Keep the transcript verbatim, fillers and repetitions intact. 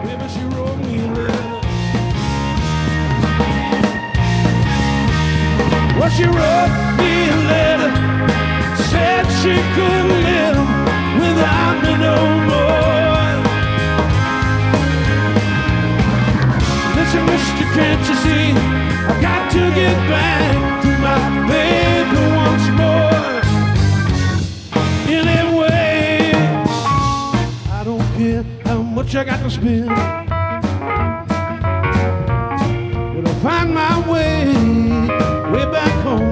Baby, she wrote me a letter. Well, she wrote me a letter, said she couldn't live without me no more. Listen, mister, can't you see? I've got to get back to my baby once more. Anyway, I don't care how much I got to spend, but I'll find my way, way back home.